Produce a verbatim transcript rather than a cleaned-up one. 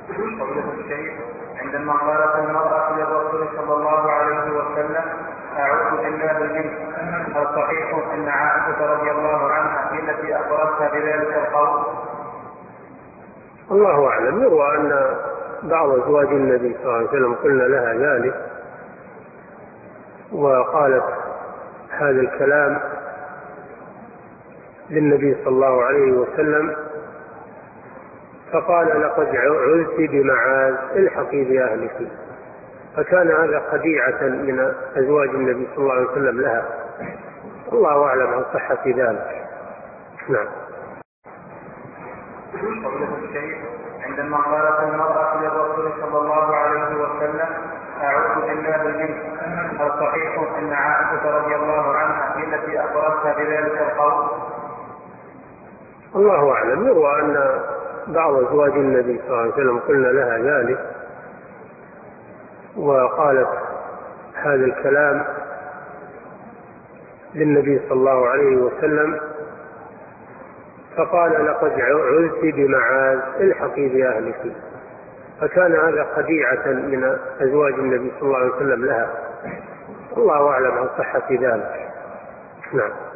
فضيلة الشيخ، عندما قالت المرأة للرسول صلى الله عليه وسلم أعوذ بالله منك، هل صحيح أن عائشة رضي الله عنها هي التي أخبرتها بذلك القول؟ الله أعلم. يروى أن بعض أزواج النبي صلى الله عليه وسلم قلنا لها ذلك وقالت هذا الكلام للنبي صلى الله عليه وسلم فقال لقد عذت بمعاذ الحقي بأهلك، فكان هذا خديعة من أزواج النبي صلى الله عليه وسلم لها. الله أعلم عن صحة ذلك. نعم. فضيلة الشيخ، عندما قالت المرأة للرسول صلى الله عليه وسلم أعوذ بالله منك، هل صحيح أن عائشة رضي الله عنها هي التي أخبرتها بذلك القول؟ الله أعلم. يروى أن بعض أزواج النبي صلى الله عليه وسلم قلنا لها ذلك وقالت هذا الكلام للنبي صلى الله عليه وسلم فقال لقد عذت بمعاذ الحقي بأهلك، فكان هذا خديعة من أزواج النبي صلى الله عليه وسلم لها. الله أعلم عن صحة ذلك. نعم.